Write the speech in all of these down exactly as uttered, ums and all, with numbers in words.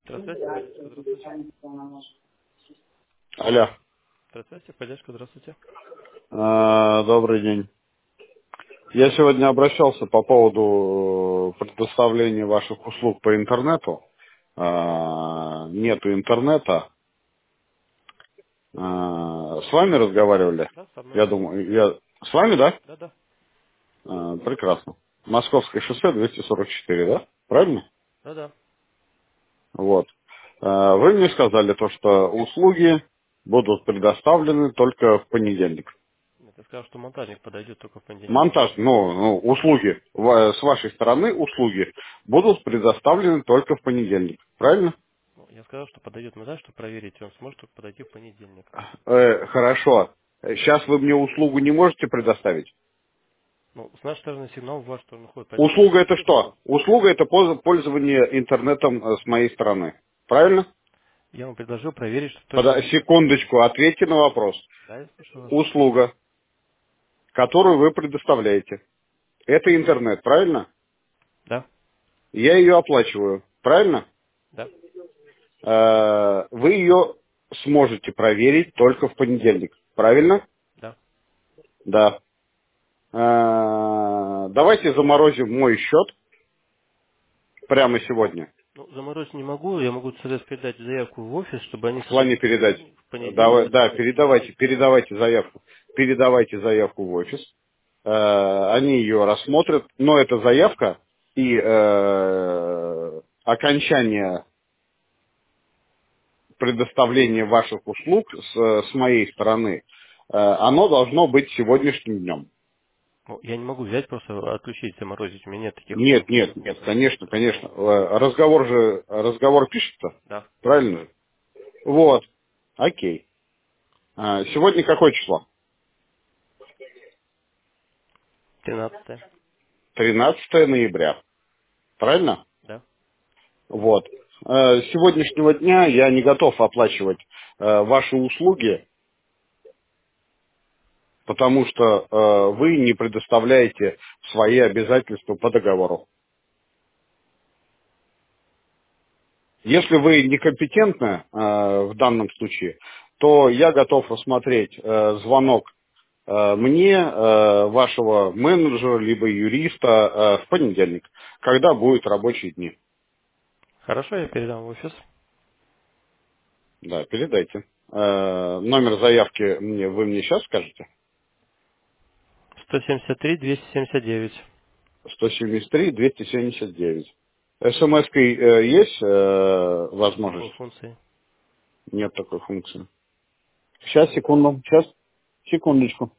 Здравствуйте, поддержка, здравствуйте. Алло. Здравствуйте, поддержка, здравствуйте. А, добрый день. Я сегодня обращался по поводу э, предоставления ваших услуг по интернету. А, нету интернета. А, с вами разговаривали? Да, со мной. Я думаю, я... С вами, да? Да, да, А, прекрасно. Московское шоссе двести сорок четыре, да? Правильно? да, да. Вот. А, вы мне сказали то, что услуги будут предоставлены только в понедельник. Нет, я сказал, что монтажник подойдет только в понедельник. Монтаж, ну, ну, услуги, ва- с вашей стороны услуги будут предоставлены только в понедельник. Правильно? Ну, я сказал, что подойдет монтаж, чтобы проверить, и он сможет только подойти в понедельник. Э, хорошо. Сейчас вы мне услугу не можете предоставить? Ну, с нашей стороны сигнал в вашу сторону ходит, поэтому я Услуга вам это предложил. что? Услуга это поз- пользование интернетом э, с моей стороны. Правильно? Я вам предложил проверить, что Пода- точно... секундочку, ответьте на вопрос. Да, я слушаю вас. Услуга, которую вы предоставляете, это интернет, правильно? Да, Я ее оплачиваю, правильно? да, Э, вы ее сможете проверить только в понедельник. Правильно? да. Да. Э, давайте заморозим мой счет прямо сегодня. Ну, заморозить не могу, я могу сразу передать заявку в офис, чтобы они В с- плане передать. в понедельник Давай- да, оставили. передавайте, передавайте заявку. Передавайте заявку в офис. Э, они ее рассмотрят. Но это заявка и э, окончание предоставления ваших услуг с, с моей стороны, э, оно должно быть сегодняшним днем. Ну, я не могу взять, просто отключить, заморозить. У меня нет таких Нет, нет, полномочий. нет, конечно, конечно. Э, Разговор же, разговор пишется, Да, правильно же? Вот, окей. А, сегодня какое число? тринадцатое. Тринадцатое ноября, правильно? Да. Вот. Э, С сегодняшнего дня я не готов оплачивать э, ваши услуги, потому что э, вы не предоставляете свои обязательства по договору. Если вы некомпетентны э, в данном случае, то я готов рассмотреть э, звонок э, мне, э, вашего менеджера, либо юриста э, в понедельник, когда будут рабочие дни. Хорошо, я передам в офис. Да, передайте. Э, номер заявки мне вы мне сейчас скажете? сто семьдесят три двести семьдесят девять. сто семьдесят три двести семьдесят девять. СМС-кой э, есть э, Нет такой возможность? функции. Нет такой функции. Сейчас, секунду, сейчас, секундочку.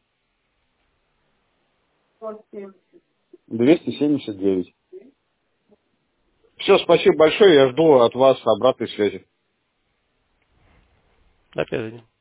двести семьдесят девять. Все, спасибо большое, я жду от вас обратной связи. Да, передадим.